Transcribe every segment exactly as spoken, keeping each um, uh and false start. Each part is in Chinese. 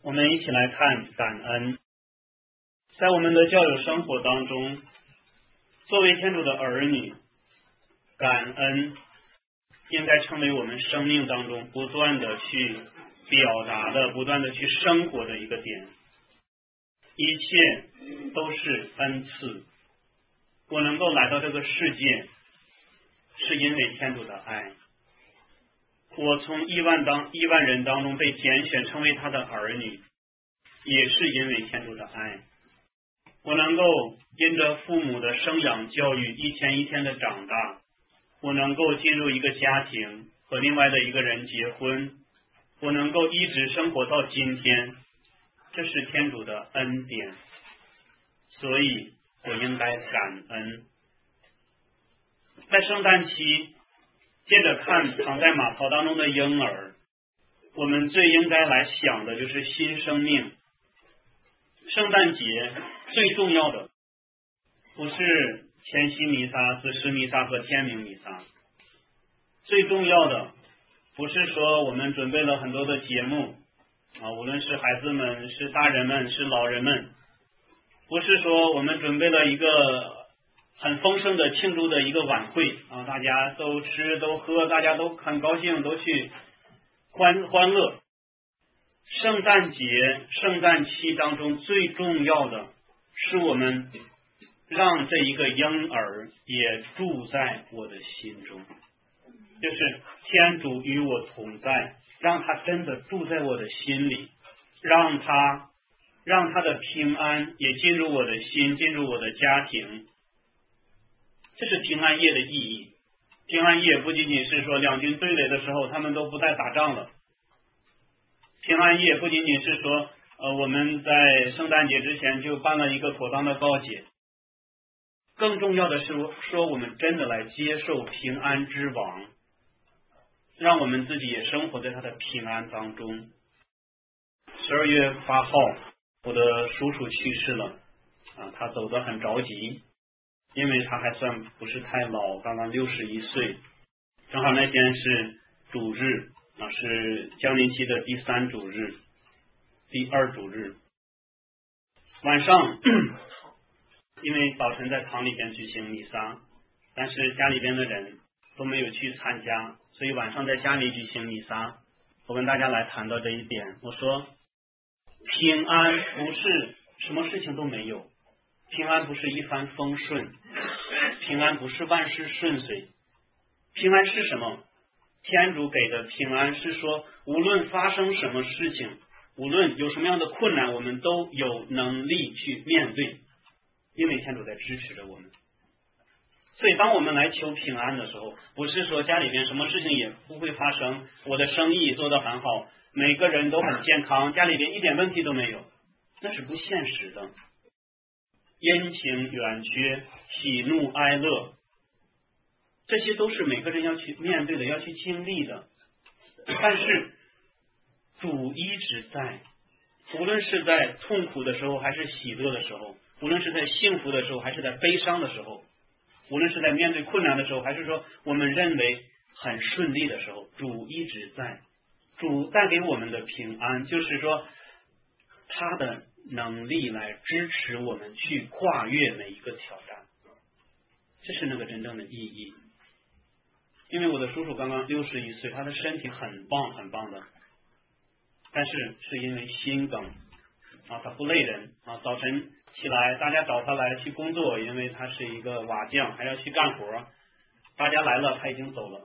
我们一起来看感恩。在我们的教友生活当中，作为天主的儿女，感恩应该成为我们生命当中不断的去表达的、不断的去生活的一个点。一切都是恩赐。我能够来到这个世界，是因为天主的爱。我从亿万当亿万人当中被拣选成为他的儿女，也是因为天主的爱。我能够因着父母的生养教育一天一天的长大，我能够进入一个家庭，和另外的一个人结婚，我能够一直生活到今天，这是天主的恩典，所以我应该感恩。在圣诞期，接着看躺在马槽当中的婴儿，我们最应该来想的就是新生命。圣诞节最重要的不是前夕弥撒、子时弥撒和天明弥撒，最重要的不是说我们准备了很多的节目啊，无论是孩子们、是大人们、是老人们，不是说我们准备了一个很丰盛的庆祝的一个晚会啊，大家都吃都喝，大家都很高兴，都去欢欢乐。圣诞节、圣诞期当中最重要的是我们让这一个婴儿也住在我的心中，就是天主与我同在，让他真的住在我的心里，让他让他的平安也进入我的心，进入我的家庭。这是平安夜的意义。平安夜不仅仅是说两军对垒的时候他们都不再打仗了，平安夜不仅仅是说呃，我们在圣诞节之前就办了一个妥当的告解，更重要的是说我们真的来接受平安之王，让我们自己也生活在他的平安当中。十二月八号我的叔叔去世了啊，他走得很着急，因为他还算不是太老，刚刚六十一岁，正好那天是主日啊，是降临期的第三主日、第二主日。晚上，因为早晨在堂里边举行弥撒，但是家里边的人都没有去参加，所以晚上在家里举行弥撒。我跟大家来谈到这一点，我说平安不是什么事情都没有，平安不是一帆风顺，平安不是万事顺遂。平安是什么？天主给的平安是说，无论发生什么事情，无论有什么样的困难，我们都有能力去面对，因为天主在支持着我们。所以当我们来求平安的时候，不是说家里边什么事情也不会发生，我的生意做得很好，每个人都很健康，家里边一点问题都没有，那是不现实的。阴晴圆缺、喜怒哀乐，这些都是每个人要去面对的，要去经历的。但是主一直在，无论是在痛苦的时候还是喜乐的时候，无论是在幸福的时候还是在悲伤的时候，无论是在面对困难的时候还是说我们认为很顺利的时候，主一直在。主带给我们的平安，就是说他的能力来支持我们去跨越每一个挑战，这是那个真正的意义。因为我的叔叔刚刚六十一岁，他的身体很棒很棒的，但是是因为心梗啊，他不累人啊，早晨起来大家找他来去工作，因为他是一个瓦匠，还要去干活，大家来了他已经走了，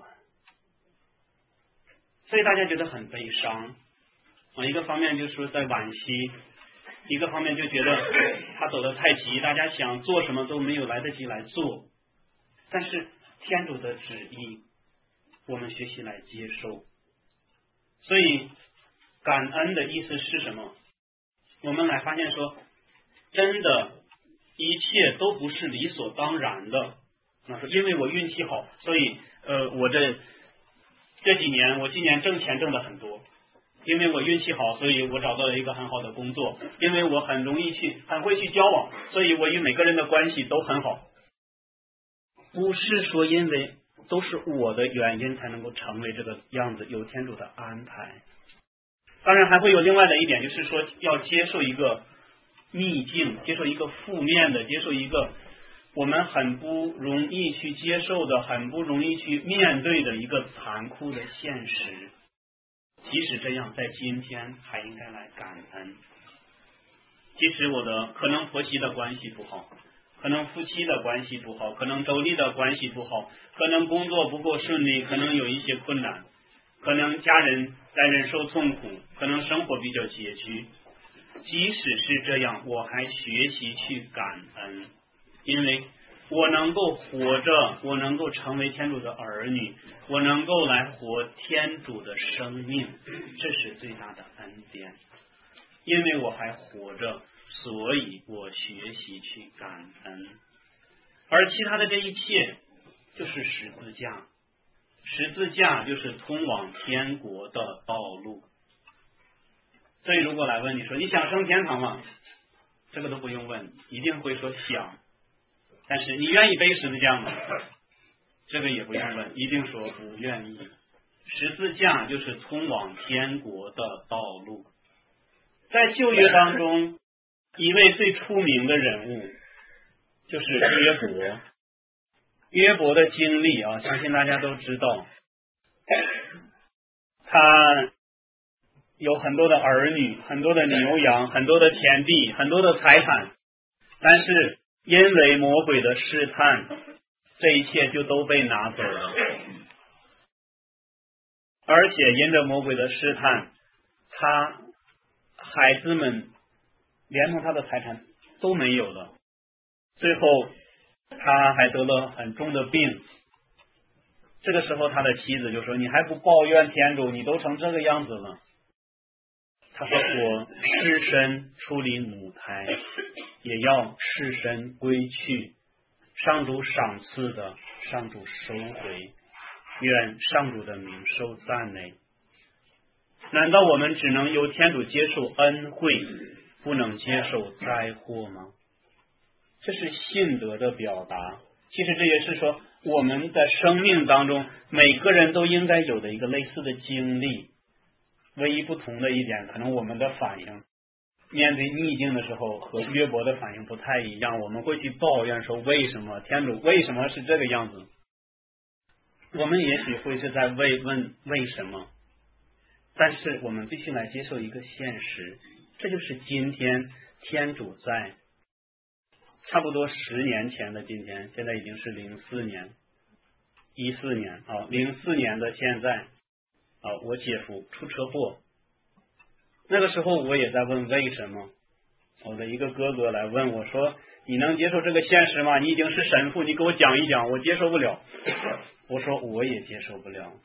所以大家觉得很悲伤啊。一个方面就是说在惋惜，一个方面就觉得他走得太急，大家想做什么都没有来得及来做。但是天主的旨意我们学习来接受。所以感恩的意思是什么？我们来发现说，真的一切都不是理所当然的。那说因为我运气好，所以呃，我这这几年我今年挣钱挣的很多，因为我运气好，所以我找到了一个很好的工作，因为我很容易去很会去交往，所以我与每个人的关系都很好。不是说因为都是我的原因才能够成为这个样子，有天主的安排。 当然还会有另外的一点，就是说要接受一个逆境，接受一个负面的，接受一个我们很不容易去接受的，很不容易去面对的一个残酷的现实。即使这样，在今天还应该来感恩。即使我的可能婆媳的关系不好，可能夫妻的关系不好，可能妯娌的关系不好，可能工作不够顺利，可能有一些困难，可能家人在忍受痛苦，可能生活比较拮据。即使是这样，我还学习去感恩，因为我能够活着，我能够成为天主的儿女，我能够来活天主的生命，这是最大的恩典。因为我还活着，所以我学习去感恩。而其他的这一切就是十字架，十字架就是通往天国的道路。所以如果来问你说你想升天堂吗？这个都不用问，一定会说想。但是你愿意背十字架吗？这个也不用问，一定说不愿意。十字架就是通往天国的道路。在旧约当中，一位最出名的人物就是约伯。约伯的经历啊，相信大家都知道，他有很多的儿女，很多的牛羊，很多的田地，很多的财产，但是因为魔鬼的试探，这一切就都被拿走了。而且因着魔鬼的试探，他孩子们连同他的财产都没有了。最后他还得了很重的病。这个时候他的妻子就说，你还不抱怨天主，你都成这个样子了。他说，我尸身出离母胎，也要尸身归去，上主赏赐的，上主收回，愿上主的名受赞美。难道我们只能由天主接受恩惠，不能接受灾祸吗？这是信德的表达。其实这也是说我们的生命当中每个人都应该有的一个类似的经历。唯一不同的一点，可能我们的反应面对逆境的时候和约伯的反应不太一样。我们会去抱怨说，为什么天主为什么是这个样子？我们也许会是在问问为什么，但是我们必须来接受一个现实，这就是今天天主在差不多十年前的今天，现在已经是零四年一四年啊，零四年的现在啊，我姐夫出车祸，那个时候我也在问为什么。我的一个哥哥来问我说，你能接受这个现实吗？你已经是神父，你给我讲一讲。我接受不了。我说我也接受不了。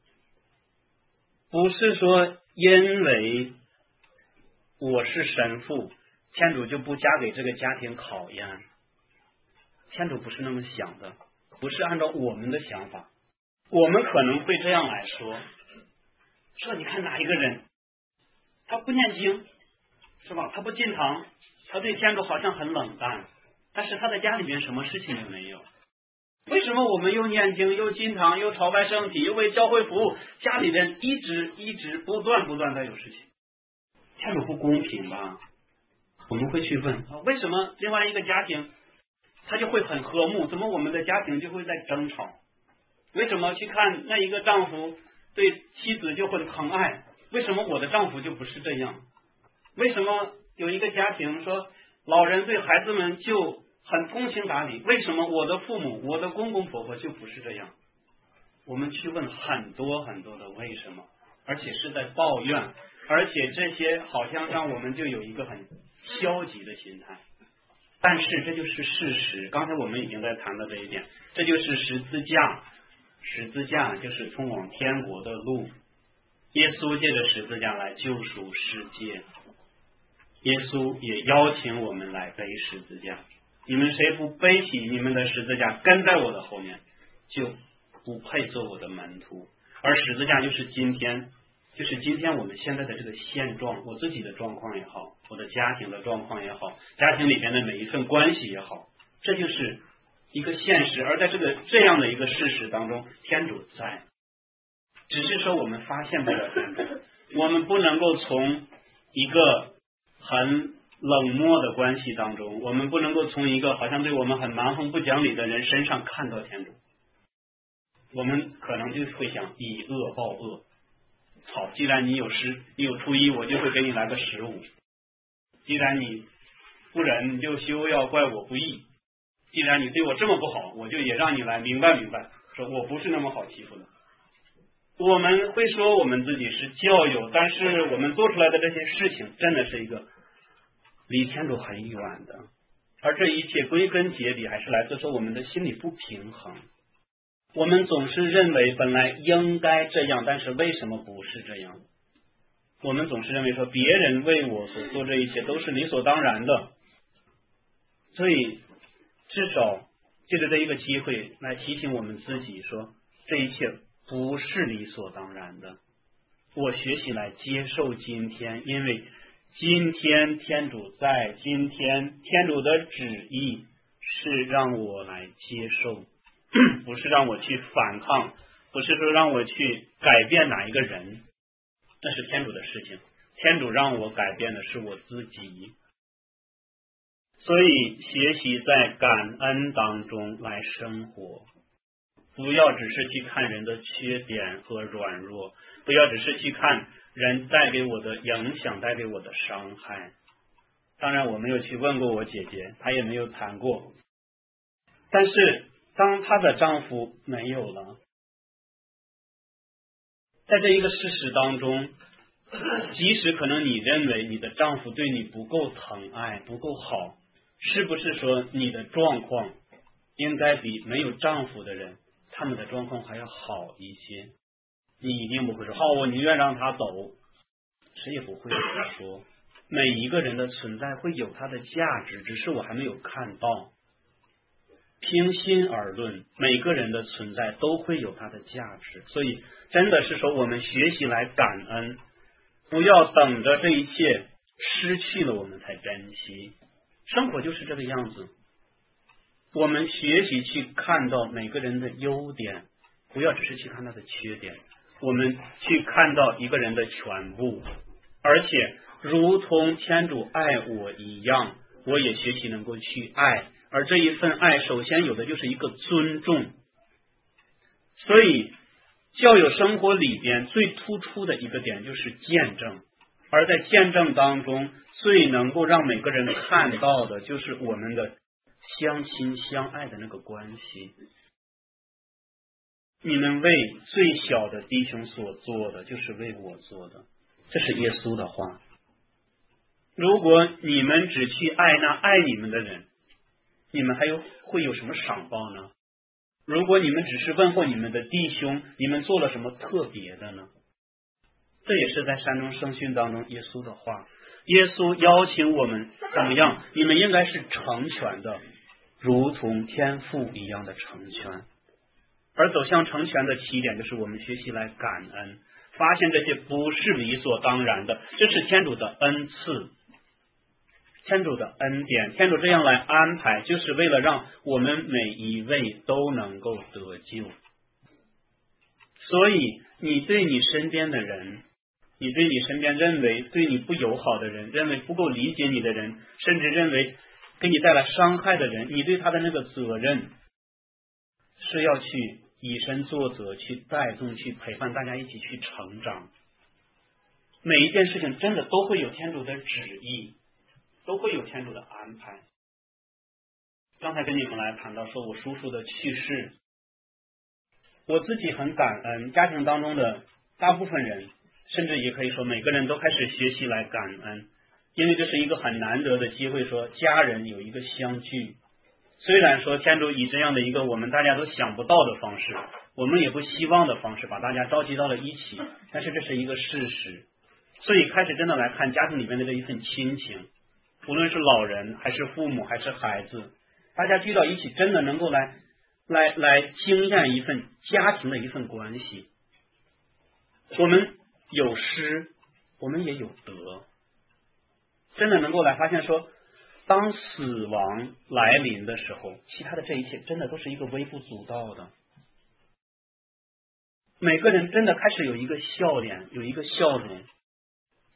不是说因为我是神父，天主就不加给这个家庭考验。天主不是那么想的，不是按照我们的想法。我们可能会这样来说，说你看哪一个人，他不念经，是吧？他不进堂，他对天主好像很冷淡，但是他在家里面什么事情也没有。为什么我们又念经又进堂又朝拜圣体又为教会服务，家里人一直一直不断不断的有事情？天主不公平吧？我们会去问，为什么另外一个家庭他就会很和睦，怎么我们的家庭就会在争吵？为什么去看那一个丈夫对妻子就很疼爱，为什么我的丈夫就不是这样？为什么有一个家庭说老人对孩子们就很通情达理，为什么我的父母我的公公婆婆就不是这样？我们去问很多很多的为什么，而且是在抱怨，而且这些好像让我们就有一个很消极的心态。但是这就是事实，刚才我们已经在谈到这一点，这就是十字架。十字架就是通往天国的路，耶稣借着十字架来救赎世界，耶稣也邀请我们来背十字架。你们谁不背起你们的十字架跟在我的后面，就不配做我的门徒。而十字架就是今天就是今天我们现在的这个现状，我自己的状况也好，我的家庭的状况也好，家庭里边的每一份关系也好，这就是一个现实。而在这个这样的一个事实当中，天主在，只是说我们发现不了天主， 我们不能够从一个很冷漠的关系当中，我们不能够从一个好像对我们很蛮横不讲理的人身上看到天主。我们可能就会想以恶报恶，好，既然你有十，你有初一，我就会给你来个十五；既然你不仁，你就休要怪我不义；既然你对我这么不好，我就也让你来明白明白，说我不是那么好欺负的。我们会说我们自己是教友，但是我们做出来的这些事情真的是一个离天主很远的，而这一切归根结底还是来自说我们的心理不平衡。我们总是认为本来应该这样，但是为什么不是这样？我们总是认为说别人为我所做这一切都是理所当然的，所以至少借着这一个机会来提醒我们自己说，这一切不是理所当然的。我学习来接受今天，因为今天天主在，今天天主的旨意是让我来接受，不是让我去反抗，不是说让我去改变哪一个人，那是天主的事情。天主让我改变的是我自己。所以学习在感恩当中来生活，不要只是去看人的缺点和软弱，不要只是去看人带给我的影响，带给我的伤害。当然我没有去问过我姐姐，她也没有谈过，但是当她的丈夫没有了，在这一个事实当中，即使可能你认为你的丈夫对你不够疼爱，不够好，是不是说你的状况应该比没有丈夫的人他们的状况还要好一些？你一定不会说好，我宁愿让他走，谁也不会这么说。每一个人的存在会有它的价值，只是我还没有看到。平心而论，每个人的存在都会有它的价值，所以真的是说我们学习来感恩，不要等着这一切失去了我们才珍惜。生活就是这个样子，我们学习去看到每个人的优点，不要只是去看他的缺点，我们去看到一个人的全部，而且如同天主爱我一样，我也学习能够去爱，而这一份爱首先有的就是一个尊重。所以教友生活里边最突出的一个点就是见证，而在见证当中最能够让每个人看到的就是我们的相亲相爱的那个关系。你们为最小的弟兄所做的，就是为我做的，这是耶稣的话。如果你们只去爱那爱你们的人，你们还有会有什么赏报呢？如果你们只是问候你们的弟兄，你们做了什么特别的呢？这也是在山中圣训当中耶稣的话。耶稣邀请我们怎么样？你们应该是成全的，如同天父一样的成全。而走向成全的起点就是我们学习来感恩，发现这些不是理所当然的，这是天主的恩赐，天主的恩典，天主这样来安排，就是为了让我们每一位都能够得救。所以你对你身边的人，你对你身边认为对你不友好的人，认为不够理解你的人，甚至认为给你带来伤害的人，你对他的那个责任是要去以身作则，去带动，去陪伴大家一起去成长。每一件事情真的都会有天主的旨意，都会有天主的安排。刚才跟你们来谈到说我叔叔的去世，我自己很感恩，家庭当中的大部分人，甚至也可以说每个人都开始学习来感恩，因为这是一个很难得的机会，说家人有一个相聚。虽然说天主以这样的一个我们大家都想不到的方式，我们也不希望的方式把大家召集到了一起，但是这是一个事实。所以开始真的来看家庭里面的这一份亲情，无论是老人还是父母还是孩子，大家聚到一起真的能够来来来经验一份家庭的一份关系。我们有失，我们也有得，真的能够来发现说，当死亡来临的时候，其他的这一切真的都是一个微不足道的。每个人真的开始有一个笑脸，有一个笑容，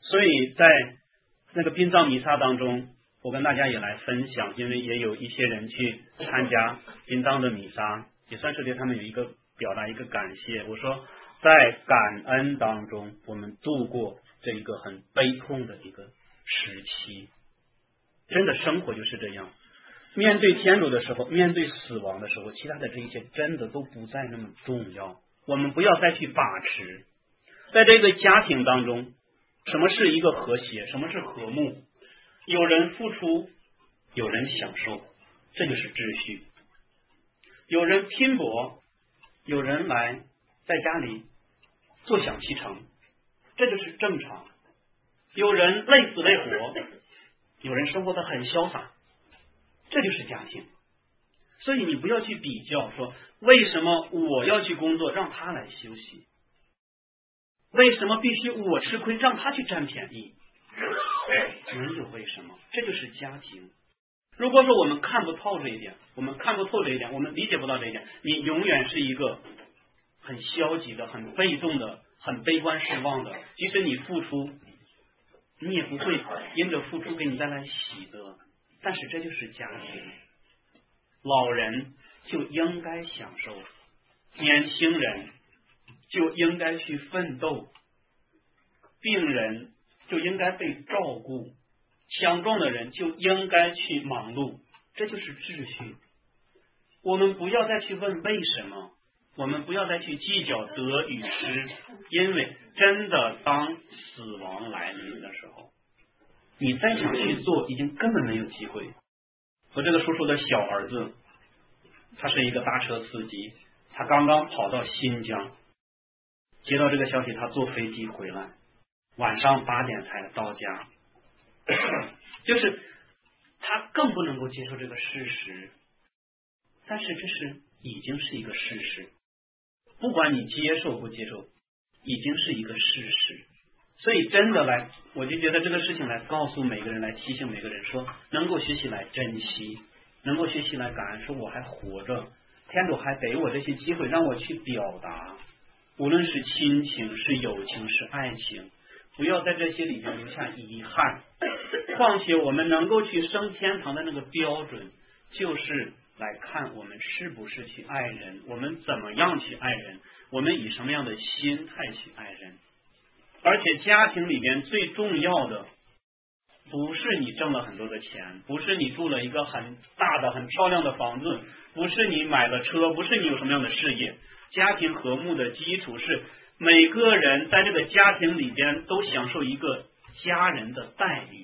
所以在那个殡葬弥撒当中，我跟大家也来分享，因为也有一些人去参加殡葬的弥撒，也算是对他们有一个表达一个感谢。我说在感恩当中，我们度过这一个很悲痛的一个时期。真的生活就是这样，面对天主的时候，面对死亡的时候，其他的这一切真的都不再那么重要。我们不要再去把持。在这个家庭当中，什么是一个和谐，什么是和睦？有人付出，有人享受，这就是秩序。有人拼搏，有人来在家里坐享其成，这就是正常。有人累死累活，有人生活得很潇洒，这就是家庭。所以你不要去比较说为什么我要去工作让他来休息，为什么必须我吃亏让他去占便宜，没有为什么，这就是家庭。如果说我们看不透这一点，我们看不透这一点，我们理解不到这一点，你永远是一个很消极的、很被动的、很悲观失望的。即使你付出，你也不会因着付出给你带来喜乐。但是这就是家庭，老人就应该享受，年轻人就应该去奋斗，病人就应该被照顾，强壮的人就应该去忙碌，这就是秩序。我们不要再去问为什么，我们不要再去计较得与失，因为真的当死亡来临的时候，你再想去做已经根本没有机会。我这个叔叔的小儿子，他是一个大车司机，他刚刚跑到新疆，接到这个消息，他坐飞机回来，晚上八点才到家。就是他更不能够接受这个事实，但是这是已经是一个事实，不管你接受不接受，已经是一个事实。所以真的来，我就觉得这个事情来告诉每个人，来提醒每个人说，能够学习来珍惜，能够学习来感恩，说我还活着，天主还给我这些机会让我去表达，无论是亲情是友情是爱情，不要在这些里面留下遗憾。况且我们能够去升天堂的那个标准，就是来看我们是不是去爱人，我们怎么样去爱人，我们以什么样的心态去爱人。而且家庭里边最重要的不是你挣了很多的钱，不是你住了一个很大的很漂亮的房子，不是你买了车，不是你有什么样的事业。家庭和睦的基础是每个人在这个家庭里边都享受一个家人的待遇。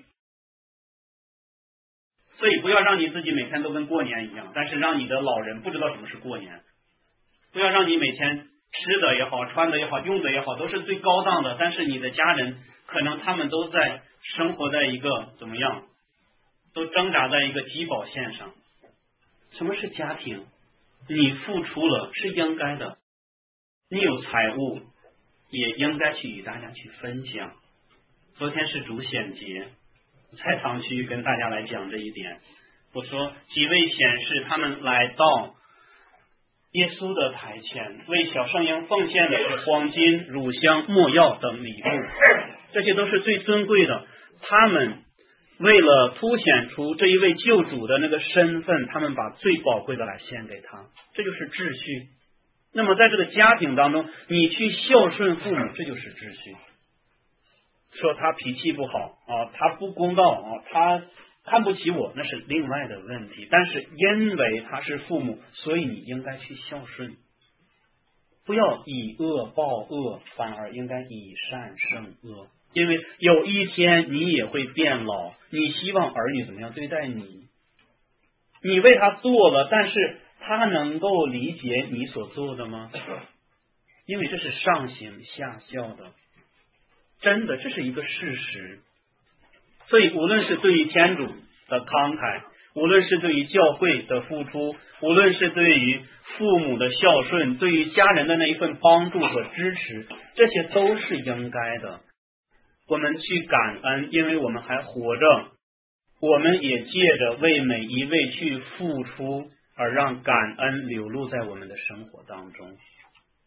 所以不要让你自己每天都跟过年一样，但是让你的老人不知道什么是过年。不要让你每天吃的也好，穿的也好，用的也好，都是最高档的，但是你的家人可能他们都在生活在一个怎么样，都挣扎在一个饥饱线上。什么是家庭？你付出了是应该的，你有财物也应该去与大家去分享。昨天是主显节，在堂区跟大家来讲这一点。我说几位显示他们来到耶稣的台前，为小圣婴奉献的是黄金、乳香、没药等礼物，这些都是最尊贵的。他们为了凸显出这一位救主的那个身份，他们把最宝贵的来献给他，这就是秩序。那么在这个家庭当中，你去孝顺父母，这就是秩序。说他脾气不好啊，他不公道啊，他看不起我，那是另外的问题。但是因为他是父母，所以你应该去孝顺，不要以恶报恶，反而应该以善胜恶。因为有一天你也会变老，你希望儿女怎么样对待你？你为他做了，但是他能够理解你所做的吗？因为这是上行下效的，真的，这是一个事实。所以无论是对于天主的慷慨，无论是对于教会的付出，无论是对于父母的孝顺，对于家人的那一份帮助和支持，这些都是应该的。我们去感恩，因为我们还活着，我们也借着为每一位去付出，而让感恩流露在我们的生活当中。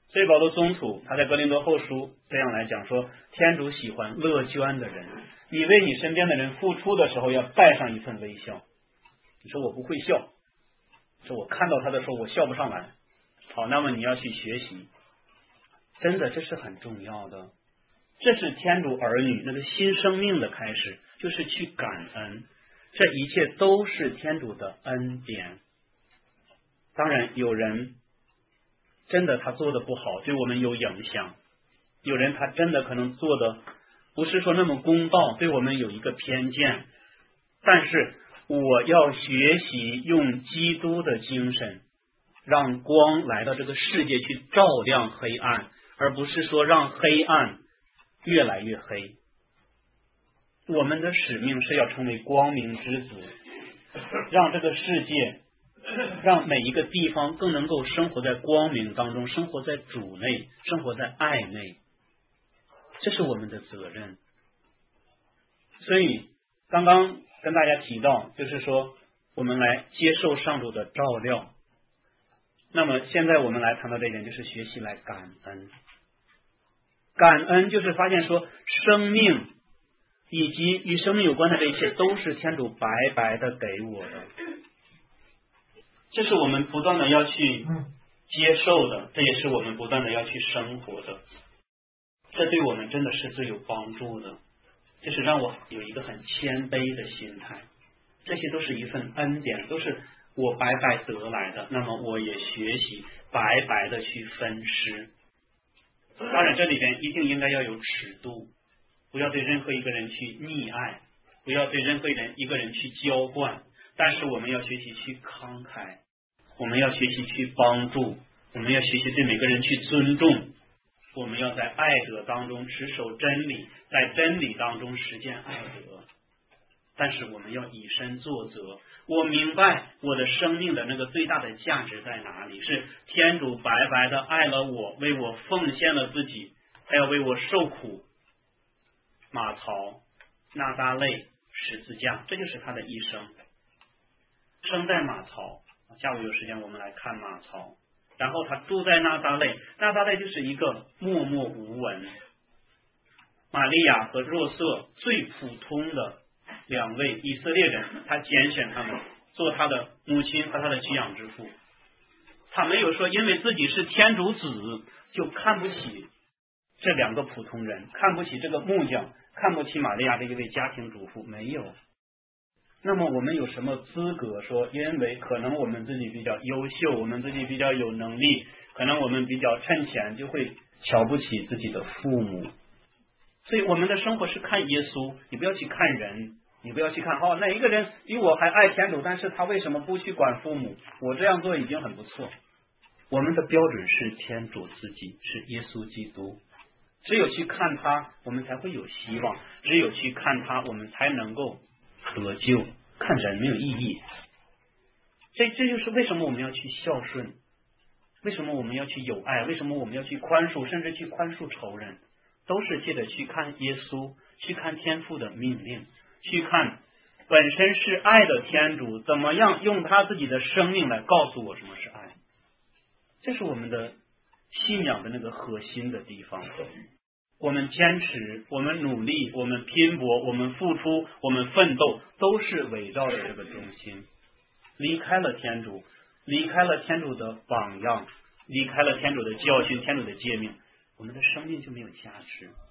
所以保罗宗徒他在哥林多后书这样来讲说，天主喜欢乐捐的人，你为你身边的人付出的时候要带上一份微笑。你说我不会笑，说我看到他的时候我笑不上来，好，那么你要去学习，真的这是很重要的，这是天主儿女那个新生命的开始，就是去感恩，这一切都是天主的恩典。当然有人真的他做的不好，对我们有影响，有人他真的可能做的不是说那么公道，对我们有一个偏见，但是我要学习用基督的精神让光来到这个世界去照亮黑暗，而不是说让黑暗越来越黑。我们的使命是要成为光明之子，让这个世界，让每一个地方更能够生活在光明当中，生活在主内，生活在爱内，这是我们的责任。所以刚刚跟大家提到，就是说我们来接受上主的照料。那么现在我们来谈到这一点，就是学习来感恩。感恩就是发现说生命以及与生命有关的这一切都是天主白白的给我的，这是我们不断的要去接受的，这也是我们不断的要去生活的，这对我们真的是最有帮助的，就是让我有一个很谦卑的心态，这些都是一份恩典，都是我白白得来的，那么我也学习白白的去分施。当然这里边一定应该要有尺度，不要对任何一个人去溺爱，不要对任何人一个人去娇惯，但是我们要学习去慷慨，我们要学习去帮助，我们要学习对每个人去尊重，我们要在爱德当中持守真理，在真理当中实践爱德。但是我们要以身作则，我明白我的生命的那个最大的价值在哪里，是天主白白的爱了我，为我奉献了自己，还要为我受苦。马槽、纳扎类、十字架，这就是他的一生。生在马槽，下午有时间我们来看马槽。然后他住在纳扎类，纳扎类就是一个默默无闻。玛利亚和若瑟最普通的两位以色列人，他拣选他们做他的母亲和他的寄养之父。他没有说因为自己是天主子就看不起这两个普通人，看不起这个木匠，看不起玛利亚这一位家庭主妇，没有。那么我们有什么资格说因为可能我们自己比较优秀，我们自己比较有能力，可能我们比较趁钱，就会瞧不起自己的父母？所以我们的生活是看耶稣，你不要去看人，你不要去看哦，哪一个人比我还爱天主，但是他为什么不去管父母？我这样做已经很不错。我们的标准是天主自己，是耶稣基督。只有去看他，我们才会有希望；只有去看他，我们才能够得救。看人没有意义。这这就是为什么我们要去孝顺，为什么我们要去有爱，为什么我们要去宽恕，甚至去宽恕仇人，都是借着去看耶稣，去看天父的命令，去看本身是爱的天主怎么样用他自己的生命来告诉我什么是爱。这是我们的信仰的那个核心的地方。我们坚持，我们努力，我们拼搏，我们付出，我们奋斗，都是围绕着这个中心。离开了天主，离开了天主的榜样，离开了天主的教训，天主的诫命，我们的生命就没有价值。